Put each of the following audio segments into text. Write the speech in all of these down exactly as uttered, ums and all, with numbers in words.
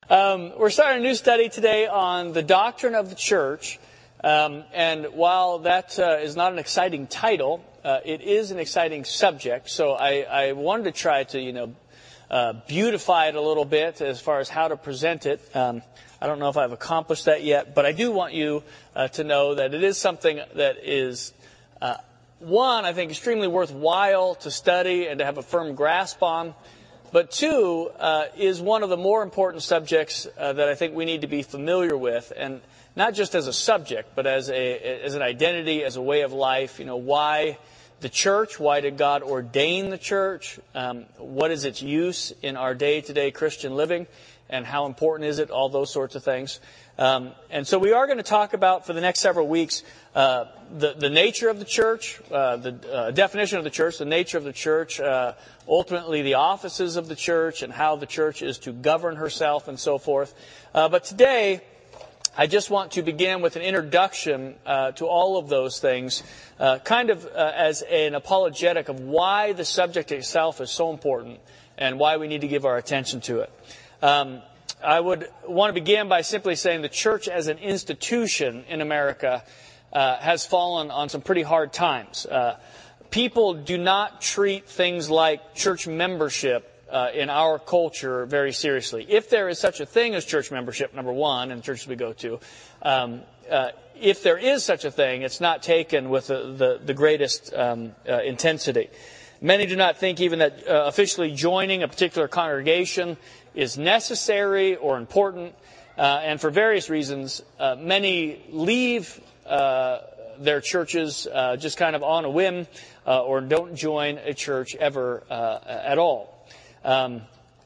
Um, we're starting a new study today on the doctrine of the church. Um, and while that uh, is not an exciting title, uh, it is an exciting subject. So I, I wanted to try to, you know, uh, beautify it a little bit as far as how to present it. Um, I don't know if I've accomplished that yet, but I do want you uh, to know that it is something that is, uh, one, I think, extremely worthwhile to study and to have a firm grasp on. But two, uh, is one of the more important subjects uh, that I think we need to be familiar with, and not just as a subject, but as a as an identity, as a way of life. You know, why the church? Why did God ordain the church? Um, what is its use in our day-to-day Christian living? And how important is it? All those sorts of things. Um, and so we are going to talk about, for the next several weeks, uh, the, the nature of the church, uh, the uh, definition of the church, the nature of the church, uh, ultimately the offices of the church, and how the church is to govern herself and so forth. Uh, but today, I just want to begin with an introduction uh, to all of those things, uh, kind of uh, as an apologetic of why the subject itself is so important and why we need to give our attention to it. Um, I would want to begin by simply saying the church as an institution in America uh, has fallen on some pretty hard times. Uh, people do not treat things like church membership uh, in our culture very seriously. If there is such a thing as church membership, number one, in the churches we go to, um, uh, if there is such a thing, it's not taken with the, the, the greatest um, uh, intensity. Many do not think even that uh, officially joining a particular congregation is necessary or important, uh, and for various reasons, uh, many leave uh, their churches uh, just kind of on a whim, uh, or don't join a church ever uh, at all. Um,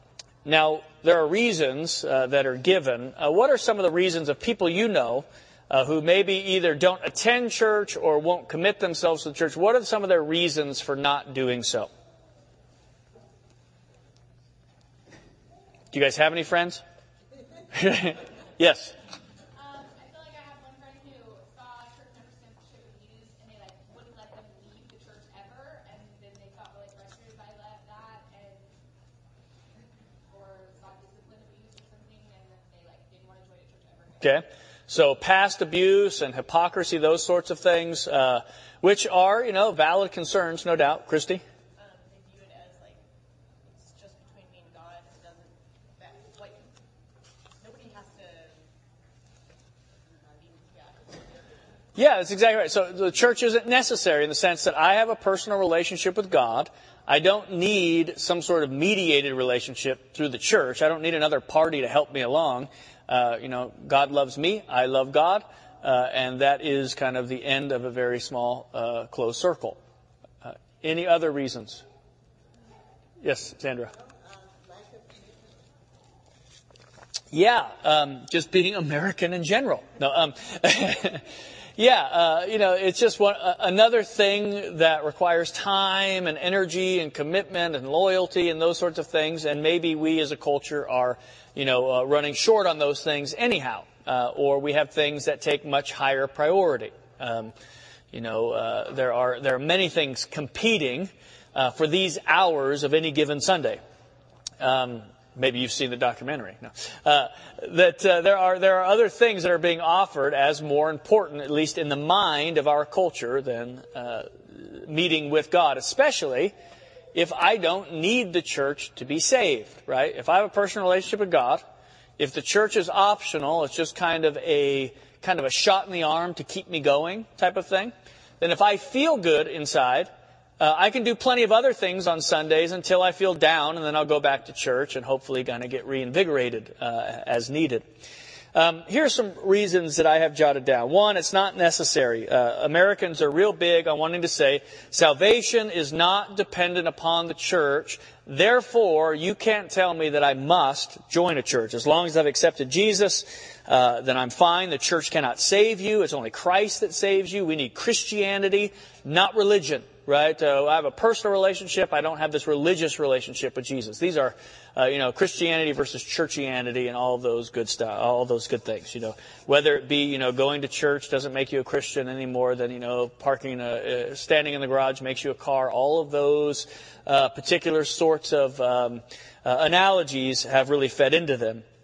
now, there are reasons uh, that are given. Uh, what are some of the reasons of people you know uh, who maybe either don't attend church or won't commit themselves to the church? What are some of their reasons for not doing so? Do you guys have any friends? Yes. Um, I feel like I have one friend who saw church membership used, and they like wouldn't let them leave the church ever, and then they felt really frustrated by that, and or saw discipline abuse or something, and then they like didn't want to join a church ever. Okay. So past abuse and hypocrisy, those sorts of things, uh, which are, you know, valid concerns, no doubt. Christy? Yeah, that's exactly right. So the church isn't necessary in the sense that I have a personal relationship with God. I don't need some sort of mediated relationship through the church. I don't need another party to help me along. Uh, you know, God loves me. I love God. Uh, and that is kind of the end of a very small, uh, closed circle. Uh, any other reasons? Yes, Sandra. Yeah, um, just being American in general. No, um, yeah, uh, you know, it's just one, uh, another thing that requires time and energy and commitment and loyalty and those sorts of things. And maybe we as a culture are, you know, uh, running short on those things anyhow, uh, or we have things that take much higher priority. Um, you know, uh, there are there are many things competing uh, for these hours of any given Sunday. Um, Maybe you've seen the documentary. No. Uh, that uh, there are there are other things that are being offered as more important, at least in the mind of our culture, than uh, meeting with God. Especially if I don't need the church to be saved, right? If I have a personal relationship with God, if the church is optional, it's just kind of a kind of a shot in the arm to keep me going type of thing. Then if I feel good inside, Uh, I can do plenty of other things on Sundays until I feel down, and then I'll go back to church and hopefully kind of get reinvigorated uh, as needed. Um, here are some reasons that I have jotted down. One, it's not necessary. Uh, Americans are real big on wanting to say salvation is not dependent upon the church. Therefore, you can't tell me that I must join a church. As long as I've accepted Jesus, uh, then I'm fine. The church cannot save you. It's only Christ that saves you. We need Christianity, not religion. Right? Uh, I have a personal relationship. I don't have this religious relationship with Jesus. These are, uh, you know, Christianity versus churchianity and all of those good stuff, all those good things, you know. Whether it be, you know, going to church doesn't make you a Christian any more than, you know, parking, a, uh, standing in the garage makes you a car. All of those uh, particular sorts of um, uh, analogies have really fed into them.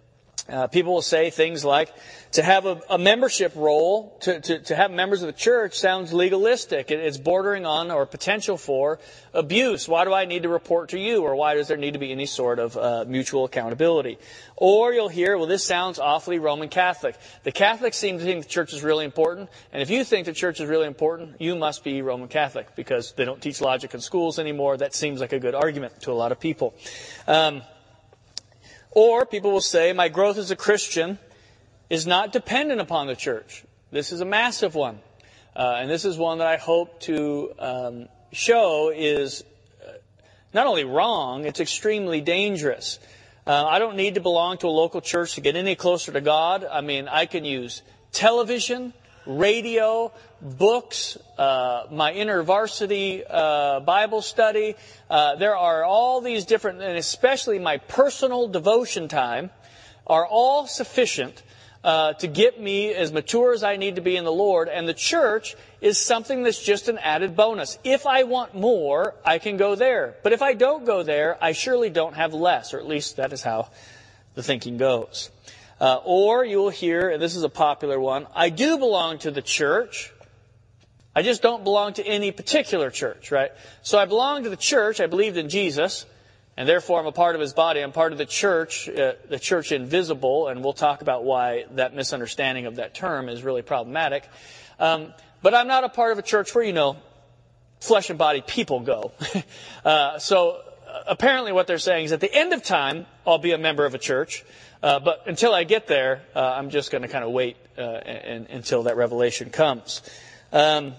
Uh, people will say things like, to have a, a membership role, to, to, to have members of the church sounds legalistic. It, it's bordering on or potential for abuse. Why do I need to report to you? Or why does there need to be any sort of uh, mutual accountability? Or you'll hear, well, this sounds awfully Roman Catholic. The Catholics seem to think the church is really important. And if you think the church is really important, you must be Roman Catholic, because they don't teach logic in schools anymore. That seems like a good argument to a lot of people. Um, Or people will say, my growth as a Christian is not dependent upon the church. This is a massive one. Uh, and this is one that I hope to um, show is not only wrong, it's extremely dangerous. Uh, I don't need to belong to a local church to get any closer to God. I mean, I can use television, radio, books, uh, my InterVarsity uh, Bible study. Uh, there are all these different, and especially my personal devotion time, are all sufficient uh, to get me as mature as I need to be in the Lord. And the church is something that's just an added bonus. If I want more, I can go there. But if I don't go there, I surely don't have less, or at least that is how the thinking goes. Uh, or you will hear, and this is a popular one, I do belong to the church. I just don't belong to any particular church, right? So I belong to the church. I believed in Jesus, and therefore I'm a part of his body. I'm part of the church, uh, the church invisible, and we'll talk about why that misunderstanding of that term is really problematic. Um, but I'm not a part of a church where, you know, flesh and body people go. uh, so apparently what they're saying is at the end of time, I'll be a member of a church. Uh, but until I get there, uh, I'm just going to kind of wait uh, and, until that revelation comes. Um,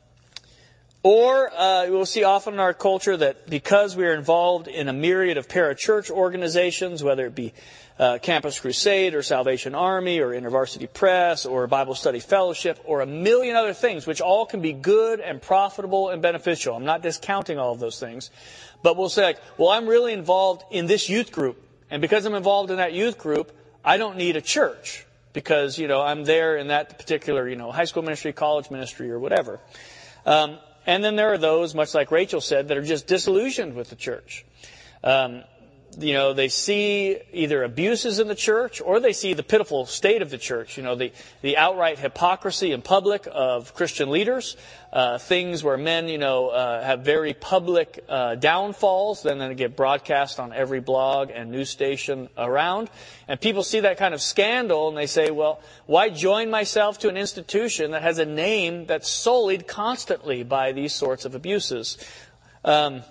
or uh, we'll see often in our culture that because we are involved in a myriad of parachurch organizations, whether it be uh, Campus Crusade or Salvation Army or InterVarsity Press or Bible Study Fellowship or a million other things, which all can be good and profitable and beneficial. I'm not discounting all of those things. But we'll say, like, well, I'm really involved in this youth group. And because I'm involved in that youth group, I don't need a church because, you know, I'm there in that particular, you know, high school ministry, college ministry, or whatever. Um, and then there are those, much like Rachel said, that are just disillusioned with the church. Um, you know, they see either abuses in the church or they see the pitiful state of the church. You know, the, the outright hypocrisy in public of Christian leaders, uh, things where men, you know, uh, have very public uh, downfalls, then they get broadcast on every blog and news station around. And people see that kind of scandal and they say, well, why join myself to an institution that has a name that's sullied constantly by these sorts of abuses? Um,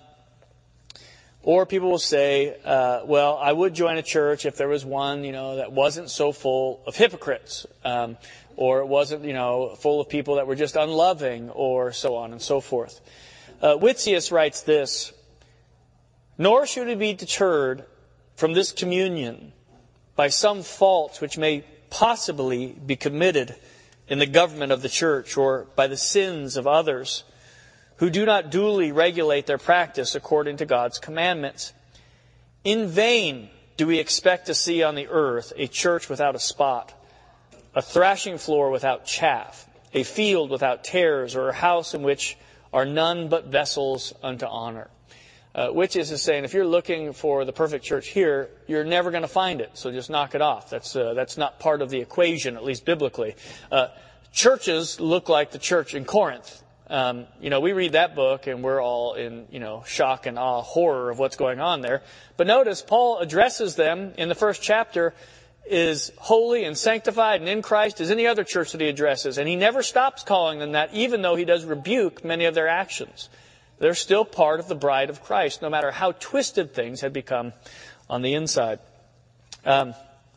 Or people will say, uh, well, I would join a church if there was one, you know, that wasn't so full of hypocrites, um, or it wasn't, you know, full of people that were just unloving, or so on and so forth. Uh, Whitsius writes this, nor should we be deterred from this communion by some faults which may possibly be committed in the government of the church, or by the sins of others who do not duly regulate their practice according to God's commandments. In vain do we expect to see on the earth a church without a spot, a thrashing floor without chaff, a field without tares, or a house in which are none but vessels unto honor. Uh, which is saying, if you're looking for the perfect church here, you're never going to find it, so just knock it off. That's uh, that's not part of the equation, at least biblically. Uh, churches look like the church in Corinth. Um, you know, we read that book and we're all in, you know, shock and awe, horror of what's going on there. But notice Paul addresses them in the first chapter is holy and sanctified and in Christ as any other church that he addresses. And he never stops calling them that, even though he does rebuke many of their actions. They're still part of the bride of Christ, no matter how twisted things had become on the inside. Um,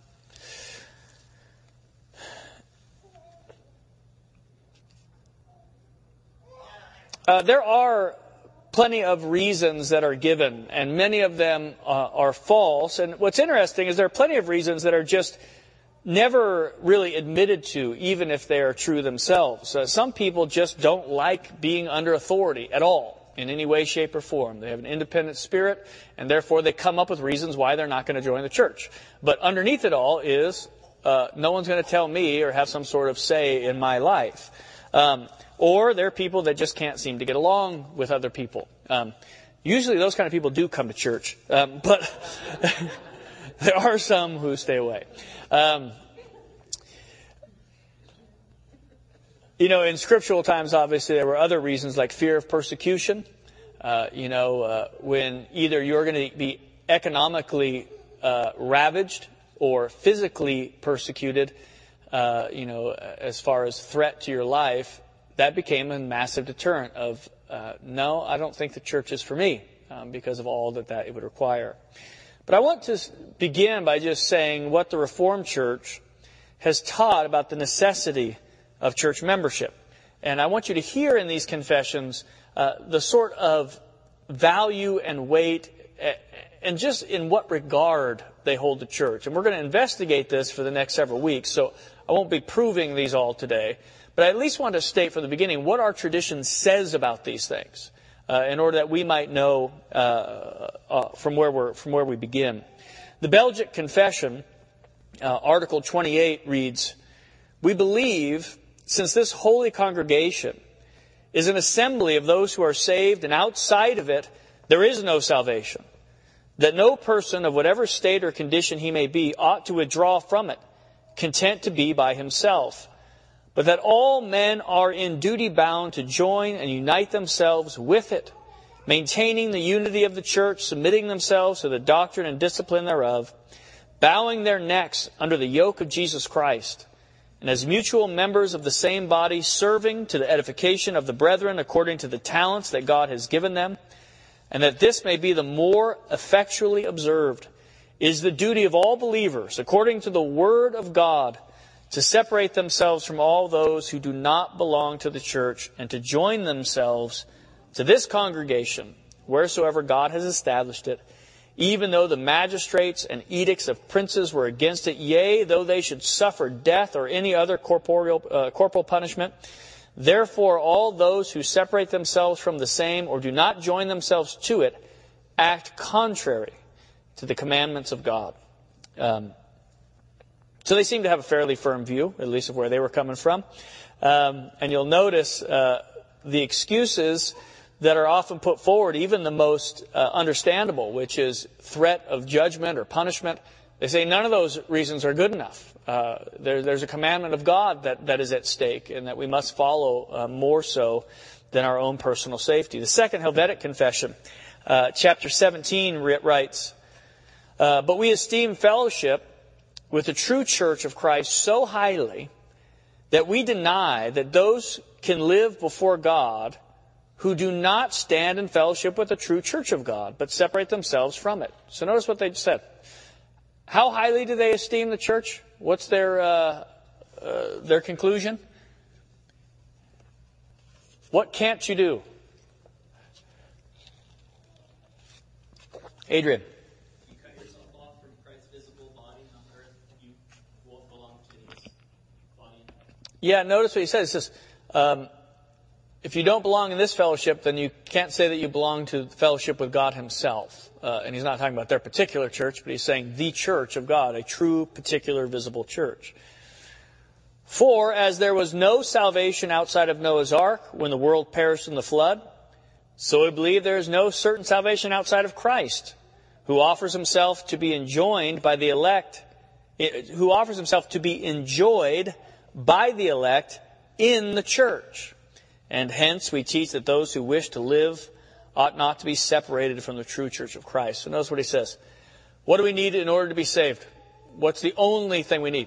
Uh, there are plenty of reasons that are given, and many of them uh, are false. And what's interesting is there are plenty of reasons that are just never really admitted to, even if they are true themselves. Uh, some people just don't like being under authority at all, in any way, shape, or form. They have an independent spirit, and therefore they come up with reasons why they're not going to join the church. But underneath it all is uh, no one's going to tell me or have some sort of say in my life. Um, Or there are people that just can't seem to get along with other people. Um, usually those kind of people do come to church. Um, but There are some who stay away. Um, you know, in scriptural times, obviously, there were other reasons like fear of persecution. Uh, you know, uh, when either you're going to be economically uh, ravaged or physically persecuted, uh, you know, as far as threat to your life, that became a massive deterrent of, uh, no, I don't think the church is for me, um, because of all that, that it would require. But I want to begin by just saying what the Reformed Church has taught about the necessity of church membership. And I want you to hear in these confessions uh, the sort of value and weight and just in what regard they hold the church. And we're going to investigate this for the next several weeks, so I won't be proving these all today. But I at least want to state from the beginning what our tradition says about these things, uh, in order that we might know uh, uh, from where we're from where we begin. The Belgic Confession, uh, Article twenty-eight, reads, "We believe, since this holy congregation is an assembly of those who are saved, and outside of it there is no salvation, that no person of whatever state or condition he may be ought to withdraw from it, content to be by himself, but that all men are in duty bound to join and unite themselves with it, maintaining the unity of the church, submitting themselves to the doctrine and discipline thereof, bowing their necks under the yoke of Jesus Christ, and as mutual members of the same body, serving to the edification of the brethren according to the talents that God has given them, and that this may be the more effectually observed, is the duty of all believers, according to the Word of God, to separate themselves from all those who do not belong to the church, and to join themselves to this congregation, wheresoever God has established it, even though the magistrates and edicts of princes were against it, yea, though they should suffer death or any other corporeal, uh, corporal punishment. Therefore, all those who separate themselves from the same or do not join themselves to it act contrary to the commandments of God." Um, so they seem to have a fairly firm view, at least of where they were coming from. Um, and you'll notice uh, the excuses that are often put forward, even the most uh, understandable, which is threat of judgment or punishment. They say none of those reasons are good enough. Uh, there, there's a commandment of God that, that is at stake and that we must follow uh, more so than our own personal safety. The Second Helvetic Confession, uh, chapter seventeen, writes, uh, "But we esteem fellowship with the true church of Christ so highly that we deny that those can live before God who do not stand in fellowship with the true church of God, but separate themselves from it." So notice what they said. How highly do they esteem the church? What's their uh, uh, their conclusion? What can't you do? Adrian. You cut yourself off from Christ's visible body on earth, you won't belong to his body in heaven. Yeah, notice what he says. He says, um, if you don't belong in this fellowship, then you can't say that you belong to fellowship with God himself. Uh, and he's not talking about their particular church, but he's saying the church of God, a true, particular, visible church. "For as there was no salvation outside of Noah's ark when the world perished in the flood, so we believe there is no certain salvation outside of Christ, who offers himself to be enjoined by the elect, who offers himself to be enjoyed by the elect in the church. And hence we teach that those who wish to live ought not to be separated from the true church of Christ." So notice what he says. What do we need in order to be saved? What's the only thing we need?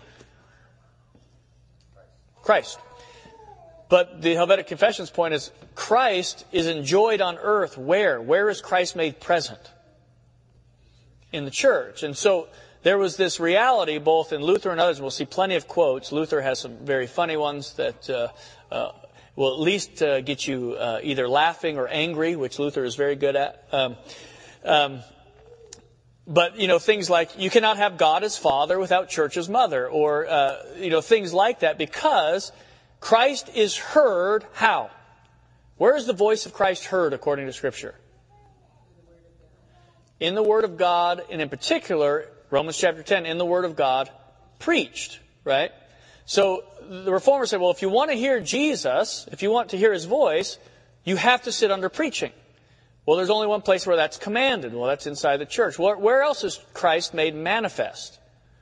Christ. But the Helvetic Confession's point is Christ is enjoyed on earth where? Where is Christ made present? In the church. And so there was this reality both in Luther and others. We'll see plenty of quotes. Luther has some very funny ones that uh, uh, will at least uh, get you uh, either laughing or angry, which Luther is very good at. Um, um, but, you know, things like you cannot have God as Father without Church as Mother, or, uh, you know, things like that, because Christ is heard how? Where is the voice of Christ heard according to Scripture? In the Word of God, and in particular, Romans chapter ten, in the Word of God, preached, right? So the Reformers said, well, if you want to hear Jesus, if you want to hear his voice, you have to sit under preaching. Well, there's only one place where that's commanded. Well, that's inside the church. Where, where else is Christ made manifest?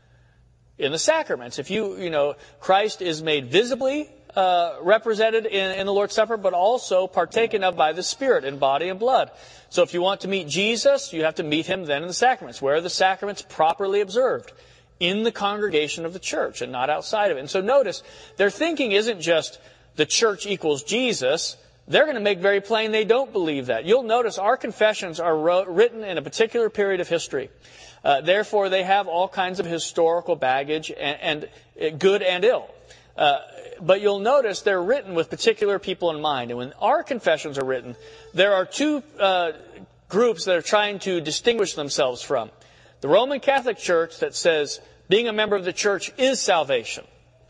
In the sacraments. If you, you know, Christ is made visibly uh, represented in, in the Lord's Supper, but also partaken of by the Spirit in body and blood. So if you want to meet Jesus, you have to meet him then in the sacraments. Where are the sacraments properly observed? In the congregation of the church and not outside of it. And so notice, their thinking isn't just the church equals Jesus. They're going to make very plain they don't believe that. You'll notice our confessions are wrote, written in a particular period of history. Uh, therefore, they have all kinds of historical baggage, and, and good and ill. Uh, but you'll notice they're written with particular people in mind. And when our confessions are written, there are two uh, groups that are trying to distinguish themselves from. The Roman Catholic Church that says being a member of the church is salvation.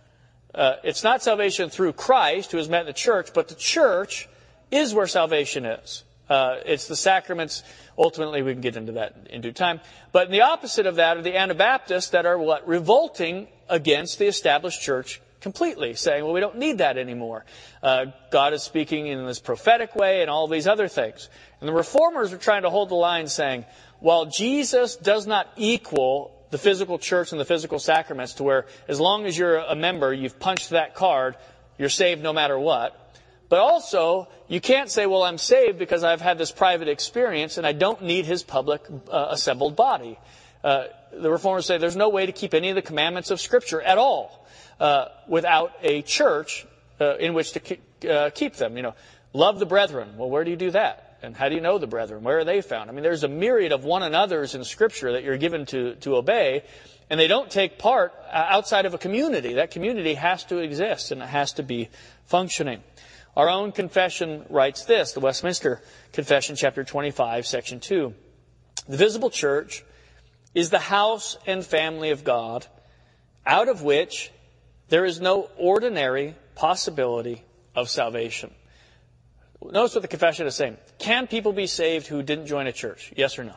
Uh, it's not salvation through Christ, who has met in the church, but the church is where salvation is. Uh, it's the sacraments. Ultimately, we can get into that in due time. But the opposite of that are the Anabaptists that are what? Revolting against the established church completely, saying, well, we don't need that anymore. Uh, God is speaking in this prophetic way and all these other things. And the Reformers are trying to hold the line saying, while Jesus does not equal the physical church and the physical sacraments to where as long as you're a member, you've punched that card, you're saved no matter what. But also, you can't say, well, I'm saved because I've had this private experience and I don't need his public uh, assembled body. Uh, the Reformers say there's no way to keep any of the commandments of Scripture at all uh, without a church uh, in which to keep, uh, keep them. You know, love the brethren. Well, where do you do that? And how do you know the brethren? Where are they found? I mean, there's a myriad of one another's in Scripture that you're given to, to obey, and they don't take part outside of a community. That community has to exist, and it has to be functioning. Our own confession writes this, the Westminster Confession, chapter twenty-five, section two. The visible church is the house and family of God, out of which there is no ordinary possibility of salvation. Notice what the confession is saying. Can people be saved who didn't join a church? Yes or no?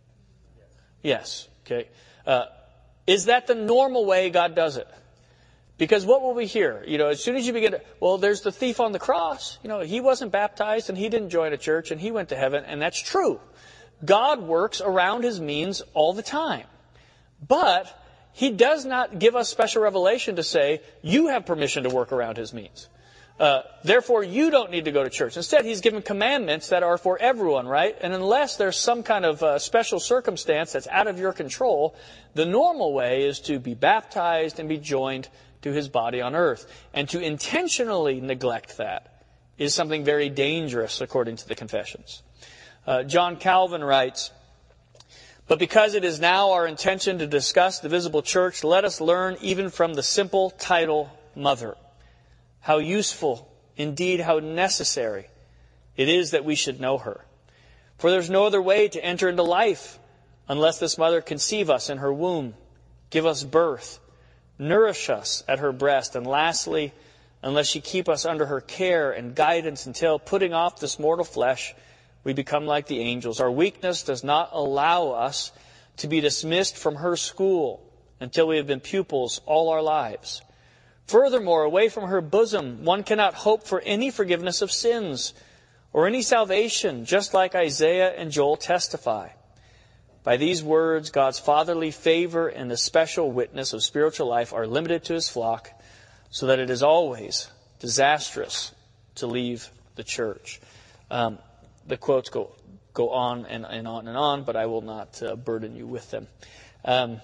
Yes. Okay. Uh, is that the normal way God does it? Because what will we hear? You know, as soon as you begin to, well, there's the thief on the cross. You know, he wasn't baptized and he didn't join a church and he went to heaven, and that's true. God works around his means all the time. But he does not give us special revelation to say, you have permission to work around his means. Uh, therefore, you don't need to go to church. Instead, he's given commandments that are for everyone, right? And unless there's some kind of uh, special circumstance that's out of your control, the normal way is to be baptized and be joined to his body on earth. And to intentionally neglect that is something very dangerous, according to the confessions. Uh, John Calvin writes, but because it is now our intention to discuss the visible church, let us learn even from the simple title, Mother. How useful, indeed how necessary it is that we should know her. For there's no other way to enter into life unless this mother conceive us in her womb, give us birth, nourish us at her breast, and lastly, unless she keep us under her care and guidance until, putting off this mortal flesh, we become like the angels. Our weakness does not allow us to be dismissed from her school until we have been pupils all our lives. Furthermore, away from her bosom, one cannot hope for any forgiveness of sins or any salvation, just like Isaiah and Joel testify. By these words, God's fatherly favor and the special witness of spiritual life are limited to his flock, so that it is always disastrous to leave the church. Um, the quotes go go on and, and on and on, but I will not uh, burden you with them. Um,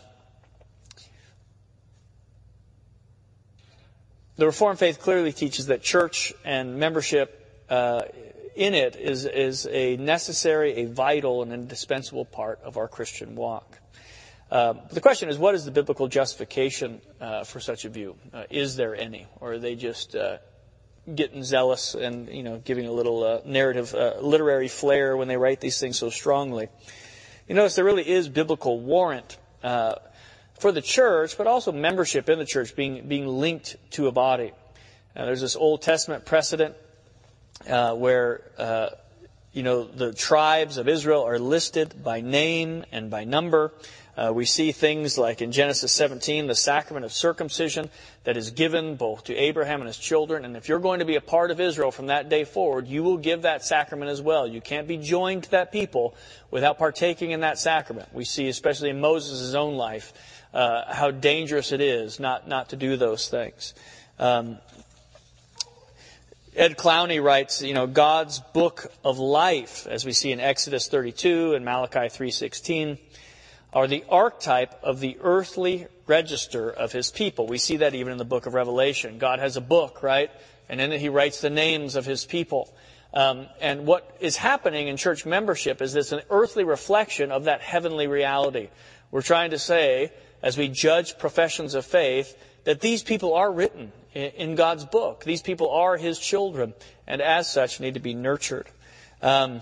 The Reformed faith clearly teaches that church and membership uh, in it is, is a necessary, a vital, and indispensable part of our Christian walk. Uh, the question is, what is the biblical justification uh, for such a view? Uh, is there any? Or are they just uh, getting zealous and, you know, giving a little uh, narrative, uh, literary flair when they write these things so strongly? You notice there really is biblical warrant uh for the church, but also membership in the church being being linked to a body. Uh, there's this Old Testament precedent uh, where uh, you know the tribes of Israel are listed by name and by number. Uh, we see things like in Genesis seventeen, the sacrament of circumcision that is given both to Abraham and his children. And if you're going to be a part of Israel from that day forward, you will give that sacrament as well. You can't be joined to that people without partaking in that sacrament. We see, especially in Moses' own life, uh, how dangerous it is not, not to do those things. Um, Ed Clowney writes, you know, God's book of life, as we see in Exodus thirty-two and Malachi three sixteen, are the archetype of the earthly register of his people. We see that even in the book of Revelation. God has a book, right? And in it he writes the names of his people. Um, and what is happening in church membership is this an earthly reflection of that heavenly reality. We're trying to say, as we judge professions of faith, that these people are written in God's book. These people are his children, and as such need to be nurtured. Um,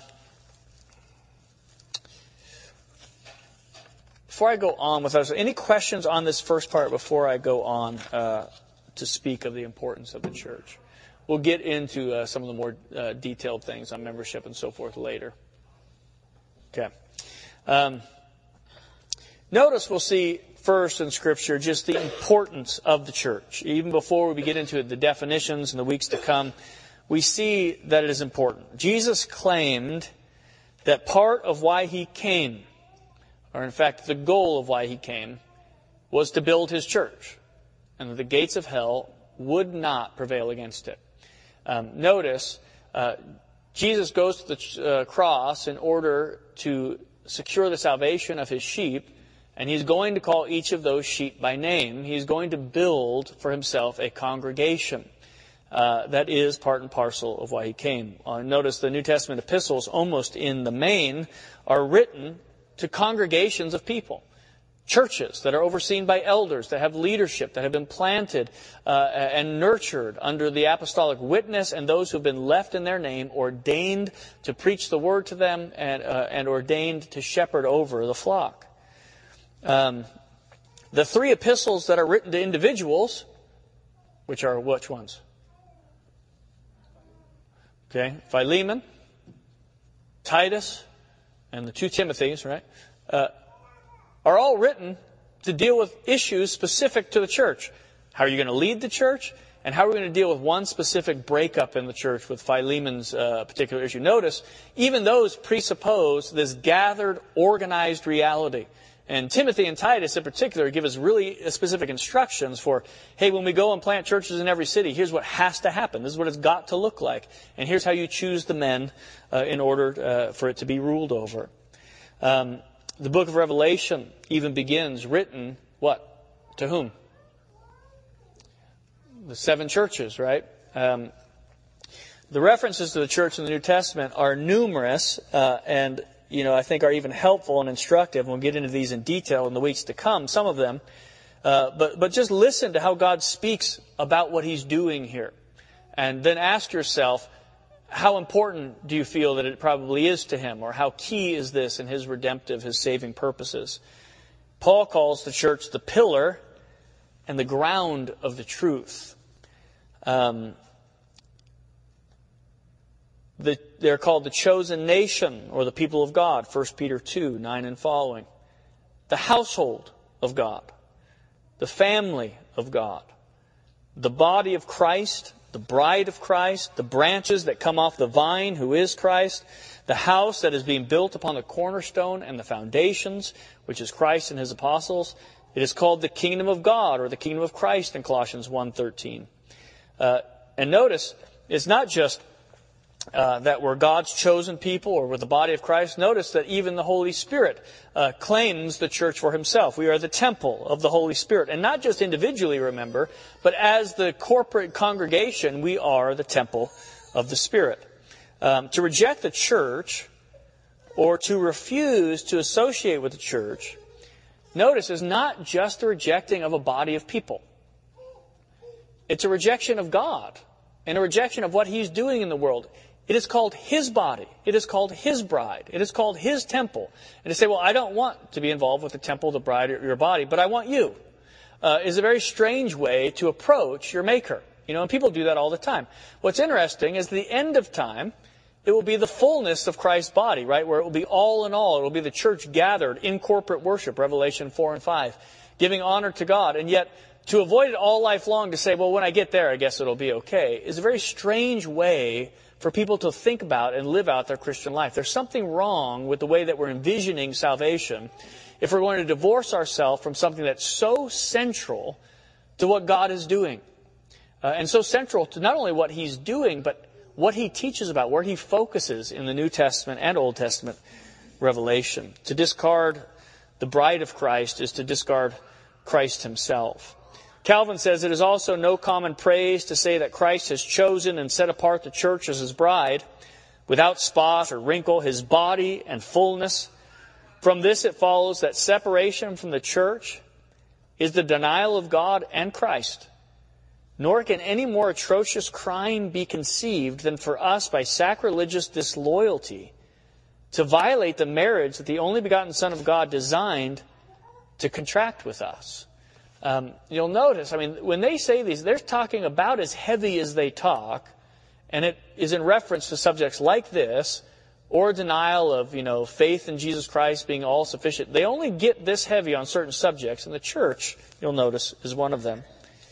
before I go on with us, any questions on this first part before I go on uh, to speak of the importance of the church? We'll get into uh, some of the more uh, detailed things on membership and so forth later. Okay. Um, notice we'll see first in Scripture just the importance of the church. Even before we get into the definitions in the weeks to come, we see that it is important. Jesus claimed that part of why he came, or in fact the goal of why he came, was to build his church, and that the gates of hell would not prevail against it. Um, notice, uh, Jesus goes to the uh, cross in order to secure the salvation of his sheep, and he's going to call each of those sheep by name. He's going to build for himself a congregation. Uh, that is part and parcel of why he came. Uh, notice the New Testament epistles, almost in the main, are written to congregations of people. Churches that are overseen by elders, that have leadership, that have been planted uh, and nurtured under the apostolic witness, and those who have been left in their name, ordained to preach the word to them and, uh, and ordained to shepherd over the flock. Um, the three epistles that are written to individuals, which are which ones? Okay, Philemon, Titus, and the two Timothys, right, uh, are all written to deal with issues specific to the church. How are you going to lead the church? And how are we going to deal with one specific breakup in the church with Philemon's uh, particular issue? Notice, even those presuppose this gathered, organized reality. And Timothy and Titus in particular give us really specific instructions for, hey, when we go and plant churches in every city, here's what has to happen. This is what it's got to look like. And here's how you choose the men uh, in order uh, for it to be ruled over. Um, the book of Revelation even begins written, what? To whom? The seven churches, right? Um, the references to the church in the New Testament are numerous uh, and you know, I think are even helpful and instructive. We'll get into these in detail in the weeks to come, some of them. Uh, but, but just listen to how God speaks about what he's doing here. And then ask yourself, how important do you feel that it probably is to him? Or how key is this in his redemptive, his saving purposes? Paul calls the church the pillar and the ground of the truth. Um, The, they're called the chosen nation, or the people of God, First Peter two, nine and following. The household of God. The family of God. The body of Christ, the bride of Christ, the branches that come off the vine, who is Christ. The house that is being built upon the cornerstone and the foundations, which is Christ and his apostles. It is called the kingdom of God, or the kingdom of Christ in Colossians one thirteen. Uh, and notice, it's not just Uh, that we're God's chosen people or we're the body of Christ. Notice that even the Holy Spirit uh, claims the church for himself. We are the temple of the Holy Spirit. And not just individually, remember, but as the corporate congregation, we are the temple of the Spirit. Um, to reject the church or to refuse to associate with the church, notice, is not just a rejecting of a body of people. It's a rejection of God and a rejection of what he's doing in the world. It is called his body. It is called his bride. It is called his temple. And to say, well, I don't want to be involved with the temple, the bride, or your body, but I want you, uh, is a very strange way to approach your Maker. You know, and people do that all the time. What's interesting is at the end of time, it will be the fullness of Christ's body, right? Where it will be all in all. It will be the church gathered in corporate worship, Revelation four and five, giving honor to God. And yet, to avoid it all life long, to say, well, when I get there, I guess it'll be okay, is a very strange way for people to think about and live out their Christian life. There's something wrong with the way that we're envisioning salvation if we're going to divorce ourselves from something that's so central to what God is doing. Uh, and so central to not only what He's doing, but what He teaches about, where He focuses in the New Testament and Old Testament revelation. To discard the bride of Christ is to discard Christ Himself. Calvin says, it is also no common praise to say that Christ has chosen and set apart the church as His bride, without spot or wrinkle, His body and fullness. From this it follows that separation from the church is the denial of God and Christ. Nor can any more atrocious crime be conceived than for us, by sacrilegious disloyalty, to violate the marriage that the only begotten Son of God designed to contract with us. Um, you'll notice, I mean, when they say these, they're talking about as heavy as they talk, and it is in reference to subjects like this, or denial of, you know, faith in Jesus Christ being all sufficient. They only get this heavy on certain subjects, and the church, you'll notice, is one of them.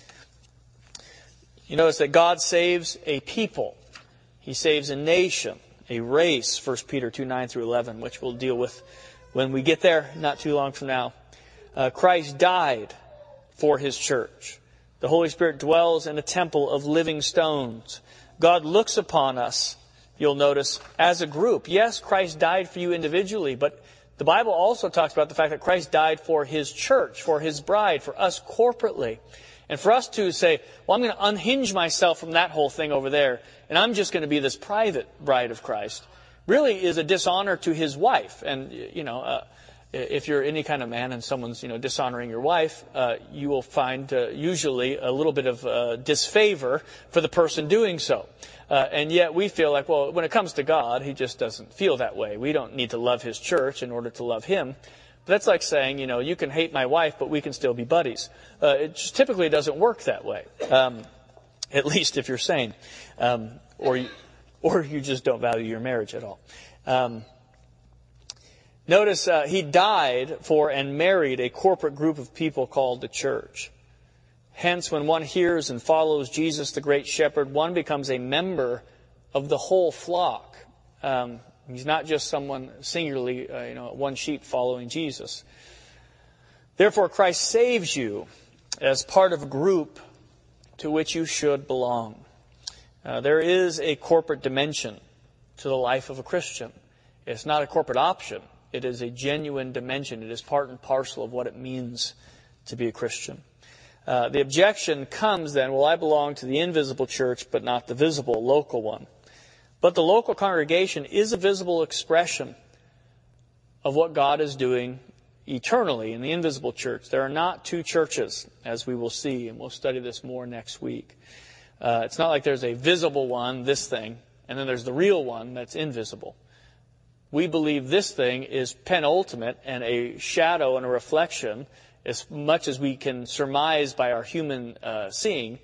You notice that God saves a people. He saves a nation, a race, First Peter two, nine through eleven, which we'll deal with when we get there, not too long from now. Uh, Christ died for His church. The Holy Spirit dwells in a temple of living stones. God looks upon us, you'll notice, as a group. Yes, Christ died for you individually, but the Bible also talks about the fact that Christ died for His church, for His bride, for us corporately. And for us to say, well, I'm going to unhinge myself from that whole thing over there, and I'm just going to be this private bride of Christ, really is a dishonor to His wife. And, you know, uh, if you're any kind of man and someone's, you know, dishonoring your wife, uh, you will find uh, usually a little bit of uh, disfavor for the person doing so. Uh, and yet we feel like, well, when it comes to God, He just doesn't feel that way. We don't need to love His church in order to love Him. But that's like saying, you know, you can hate my wife, but we can still be buddies. Uh, it just typically doesn't work that way, um, at least if you're sane, um, or you, or you just don't value your marriage at all. Um, Notice uh, He died for and married a corporate group of people called the church. Hence, when one hears and follows Jesus, the great shepherd, one becomes a member of the whole flock. Um, he's not just someone singularly, uh, you know, one sheep following Jesus. Therefore, Christ saves you as part of a group to which you should belong. Uh, there is a corporate dimension to the life of a Christian. It's not a corporate option. It is a genuine dimension. It is part and parcel of what it means to be a Christian. Uh, the objection comes then, well, I belong to the invisible church, but not the visible, local one. But the local congregation is a visible expression of what God is doing eternally in the invisible church. There are not two churches, as we will see, and we'll study this more next week. Uh, it's not like there's a visible one, this thing, and then there's the real one that's invisible. We believe this thing is penultimate and a shadow and a reflection, as much as we can surmise by our human uh, seeing,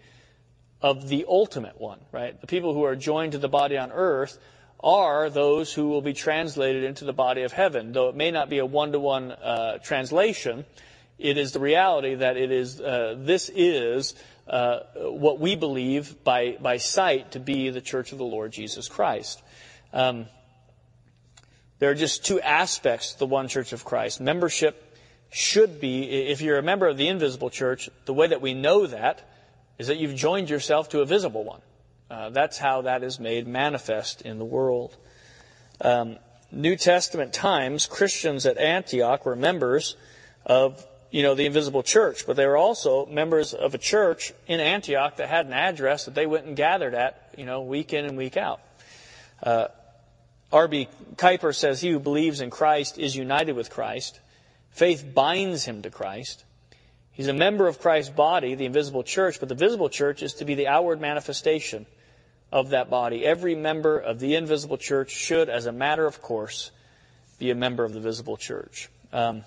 of the ultimate one, right? The people who are joined to the body on earth are those who will be translated into the body of heaven. Though it may not be a one-to-one uh, translation, it is the reality that it is. Uh, this is uh, what we believe by by sight to be the church of the Lord Jesus Christ. Um, There are just two aspects to the one church of Christ. Membership should be, if you're a member of the invisible church, the way that we know that is that you've joined yourself to a visible one. Uh, that's how that is made manifest in the world. Um, New Testament times, Christians at Antioch were members of, you know, the invisible church, but they were also members of a church in Antioch that had an address that they went and gathered at, you know, week in and week out. Uh, R B Kuyper says, he who believes in Christ is united with Christ. Faith binds him to Christ. He's a member of Christ's body, the invisible church, but the visible church is to be the outward manifestation of that body. Every member of the invisible church should, as a matter of course, be a member of the visible church. Um,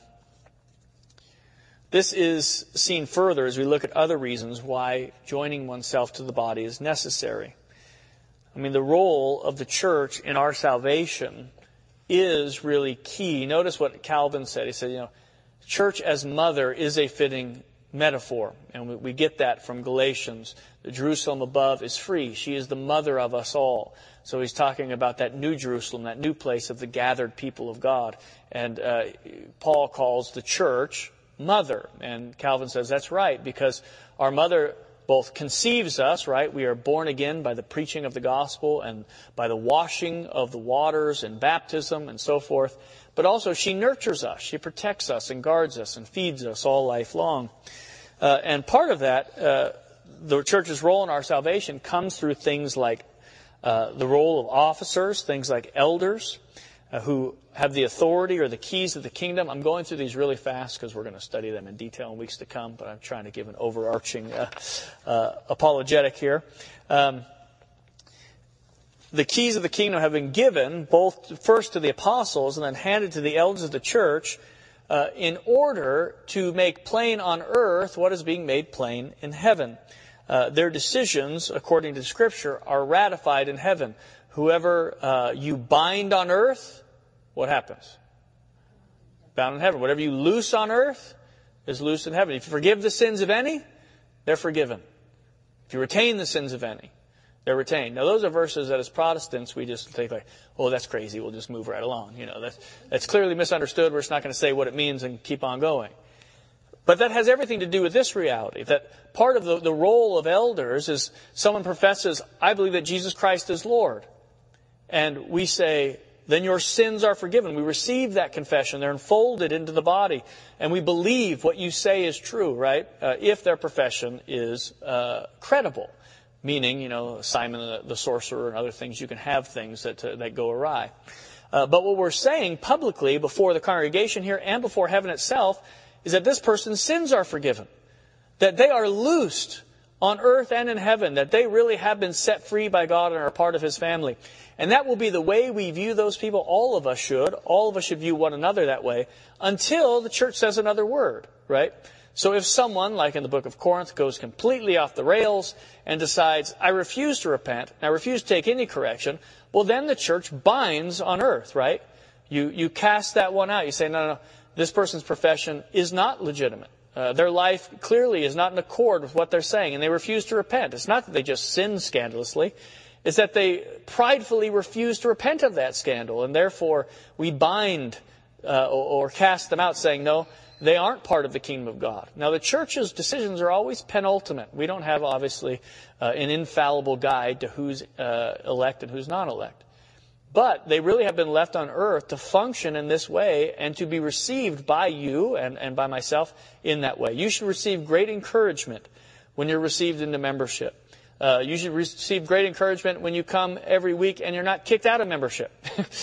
this is seen further as we look at other reasons why joining oneself to the body is necessary. I mean, the role of the church in our salvation is really key. Notice what Calvin said. He said, you know, church as mother is a fitting metaphor. And we, we get that from Galatians. The Jerusalem above is free. She is the mother of us all. So he's talking about that new Jerusalem, that new place of the gathered people of God. And uh, Paul calls the church mother. And Calvin says that's right, because our mother both conceives us, right? We are born again by the preaching of the gospel and by the washing of the waters and baptism and so forth. But also she nurtures us. She protects us and guards us and feeds us all life long. Uh, and part of that, uh, the church's role in our salvation comes through things like uh, the role of officers, things like elders uh, who have the authority or the keys of the kingdom. I'm going through these really fast because we're going to study them in detail in weeks to come, but I'm trying to give an overarching uh, uh, apologetic here. Um, the keys of the kingdom have been given both first to the apostles and then handed to the elders of the church uh, in order to make plain on earth what is being made plain in heaven. Uh, their decisions, according to Scripture, are ratified in heaven. Whoever uh, you bind on earth, what happens? Bound in heaven. Whatever you loose on earth is loosed in heaven. If you forgive the sins of any, they're forgiven. If you retain the sins of any, they're retained. Now, those are verses that as Protestants, we just think like, oh, that's crazy. We'll just move right along. You know, that's, that's clearly misunderstood. We're just not going to say what it means and keep on going. But that has everything to do with this reality, that part of the, the role of elders is someone professes, I believe that Jesus Christ is Lord. And we say, then your sins are forgiven. We receive that confession. They're enfolded into the body. And we believe what you say is true, right? Uh, if their profession is uh, credible. Meaning, you know, Simon the, the sorcerer and other things, you can have things that, uh, that go awry. Uh, but what we're saying publicly before the congregation here and before heaven itself is that this person's sins are forgiven. That they are loosed on earth and in heaven. That they really have been set free by God and are part of His family. And that will be the way we view those people. All of us should. All of us should view one another that way until the church says another word, right? So if someone, like in the book of Corinth, goes completely off the rails and decides, I refuse to repent, I refuse to take any correction, well, then the church binds on earth, right? You, you cast that one out. You say, no, no, no, this person's profession is not legitimate. Uh, their life clearly is not in accord with what they're saying, and they refuse to repent. It's not that they just sin scandalously. It's that they pridefully refuse to repent of that scandal, and therefore we bind uh, or, or cast them out, saying, no, they aren't part of the kingdom of God. Now, the church's decisions are always penultimate. We don't have, obviously, uh, an infallible guide to who's uh, elect and who's not elect. But they really have been left on earth to function in this way and to be received by you and, and by myself in that way. You should receive great encouragement when you're received into membership. Uh, you should receive great encouragement when you come every week and you're not kicked out of membership.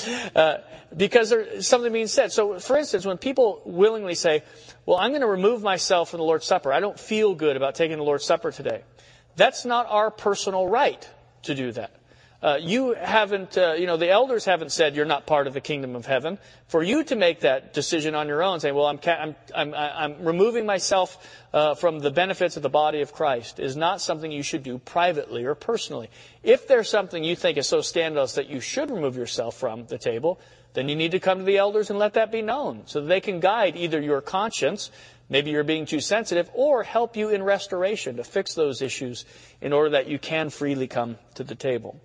uh, because there's something being said. So, for instance, when people willingly say, well, I'm going to remove myself from the Lord's Supper. I don't feel good about taking the Lord's Supper today. That's not our personal right to do that. Uh, you haven't, uh, you know, the elders haven't said you're not part of the kingdom of heaven. For you to make that decision on your own, saying, well, I'm, I'm, I'm, I'm removing myself uh, from the benefits of the body of Christ is not something you should do privately or personally. If there's something you think is so scandalous that you should remove yourself from the table, then you need to come to the elders and let that be known so that they can guide either your conscience, maybe you're being too sensitive, or help you in restoration to fix those issues in order that you can freely come to the table.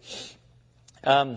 Um,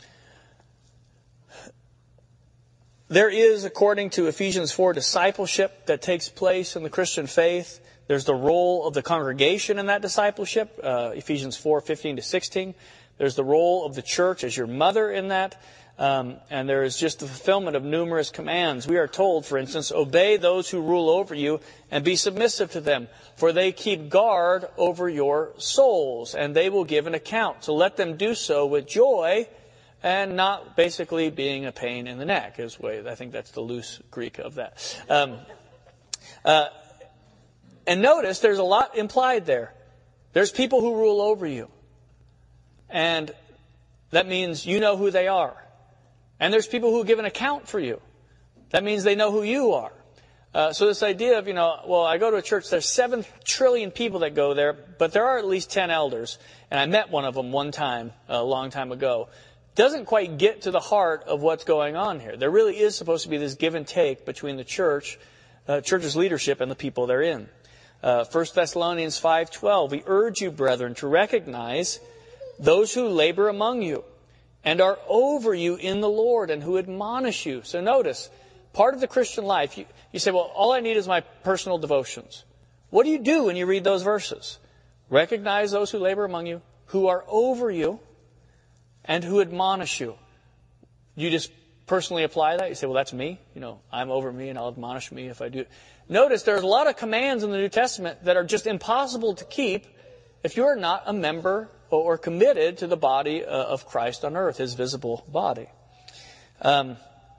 there is, according to Ephesians four, discipleship that takes place in the Christian faith. There's the role of the congregation in that discipleship, uh, Ephesians four, fifteen to sixteen. There's the role of the church as your mother in that. Um, and there is just the fulfillment of numerous commands. We are told, for instance, obey those who rule over you and be submissive to them, for they keep guard over your souls, and they will give an account. So let them do so with joy and not basically being a pain in the neck. Is way I think that's the loose Greek of that. Um, uh, and notice there's a lot implied there. There's people who rule over you, and that means you know who they are. And there's people who give an account for you. That means they know who you are. Uh, so this idea of, you know, well, I go to a church, there's seven trillion people that go there, but there are at least ten elders, and I met one of them one time, a long time ago, doesn't quite get to the heart of what's going on here. There really is supposed to be this give and take between the church, uh, church's leadership and the people they're in. Uh, First Thessalonians five twelve, we urge you, brethren, to recognize those who labor among you and are over you in the Lord and who admonish you. So notice, part of the Christian life, you, you say, well, all I need is my personal devotions. What do you do when you read those verses? Recognize those who labor among you, who are over you, and who admonish you. You just personally apply that? You say, well, that's me. You know, I'm over me and I'll admonish me if I do. Notice there's a lot of commands in the New Testament that are just impossible to keep if you're not a member or committed to the body of Christ on earth, His visible body. Um,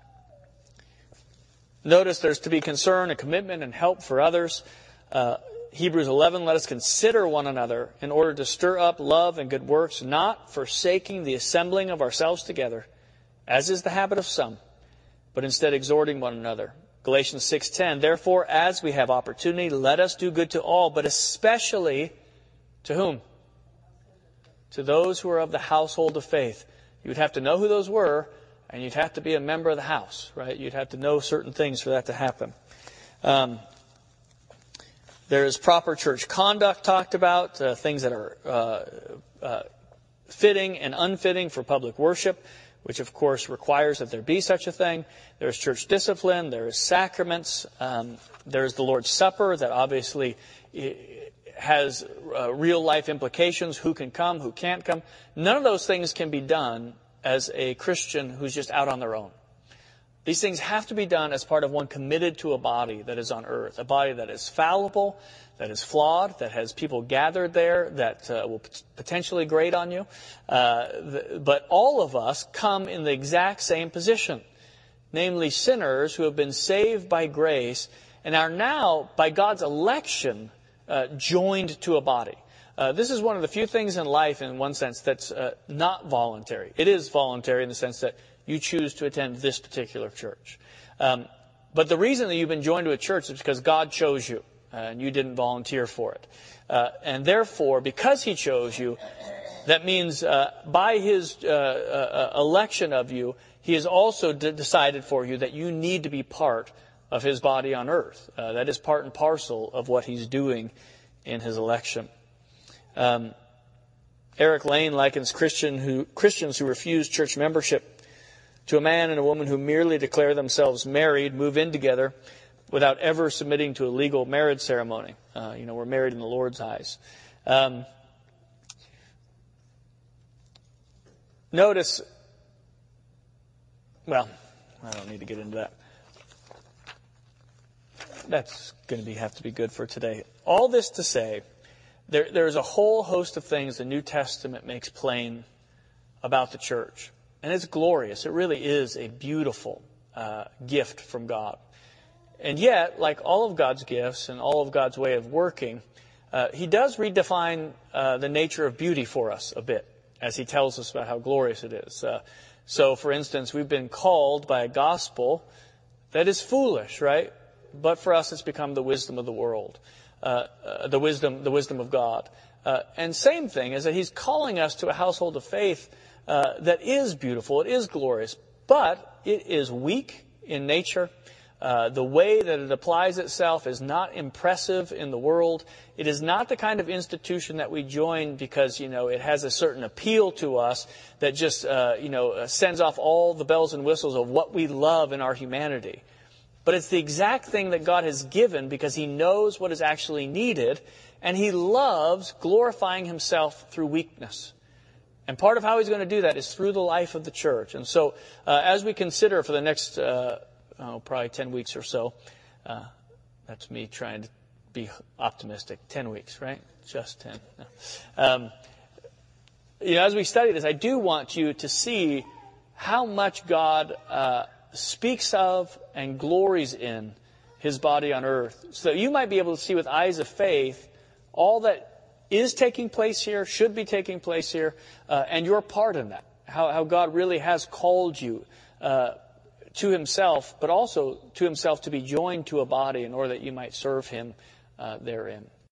notice there's to be concern and commitment and help for others. Uh, Hebrews eleven, let us consider one another in order to stir up love and good works, not forsaking the assembling of ourselves together, as is the habit of some, but instead exhorting one another. Galatians six ten, therefore, as we have opportunity, let us do good to all, but especially to whom? To those who are of the household of faith. You would have to know who those were, and you'd have to be a member of the house, right? You'd have to know certain things for that to happen. Um, there is proper church conduct talked about, uh, things that are uh, uh, fitting and unfitting for public worship, which of course requires that there be such a thing. There's church discipline, there is sacraments, um, there's the Lord's Supper that obviously has uh, real life implications, who can come, who can't come. None of those things can be done as a Christian who's just out on their own. These things have to be done as part of one committed to a body that is on earth, a body that is fallible, that is flawed, that has people gathered there that uh, will p- potentially grate on you. Uh, the, but all of us come in the exact same position, namely sinners who have been saved by grace and are now, by God's election, uh, joined to a body. Uh, this is one of the few things in life, in one sense, that's uh, not voluntary. It is voluntary in the sense that you choose to attend this particular church. Um, but the reason that you've been joined to a church is because God chose you, uh, and you didn't volunteer for it. Uh, and therefore, because He chose you, that means uh, by His uh, uh, election of you, He has also d- decided for you that you need to be part of His body on earth. Uh, that is part and parcel of what He's doing in His election. Um, Eric Lane likens Christian who, Christians who refuse church membership to a man and a woman who merely declare themselves married, move in together without ever submitting to a legal marriage ceremony. Uh, you know, we're married in the Lord's eyes. Um, notice, well, I don't need to get into that. That's going to be have to be good for today. All this to say, there, there's a whole host of things the New Testament makes plain about the church. And it's glorious. It really is a beautiful uh, gift from God. And yet, like all of God's gifts and all of God's way of working, uh, He does redefine uh, the nature of beauty for us a bit, as He tells us about how glorious it is. Uh, so, for instance, we've been called by a gospel that is foolish, right? But for us, it's become the wisdom of the world, uh, uh, the wisdom, the wisdom of God. Uh, and same thing is that He's calling us to a household of faith Uh, that is beautiful, it is glorious, but it is weak in nature. Uh, the way that it applies itself is not impressive in the world. It is not the kind of institution that we join because, you know, it has a certain appeal to us that just, uh, you know, sends off all the bells and whistles of what we love in our humanity. But it's the exact thing that God has given because He knows what is actually needed, and He loves glorifying Himself through weakness. And part of how He's going to do that is through the life of the church. And so uh, as we consider for the next, uh, oh, probably ten weeks or so, uh, that's me trying to be optimistic. ten weeks, right? Just ten. No. Um, you know, as we study this, I do want you to see how much God uh, speaks of and glories in His body on earth. So that you might be able to see with eyes of faith all that is taking place here, should be taking place here, uh, and your part in that. How, how God really has called you uh, to himself, but also to himself to be joined to a body in order that you might serve him uh, therein.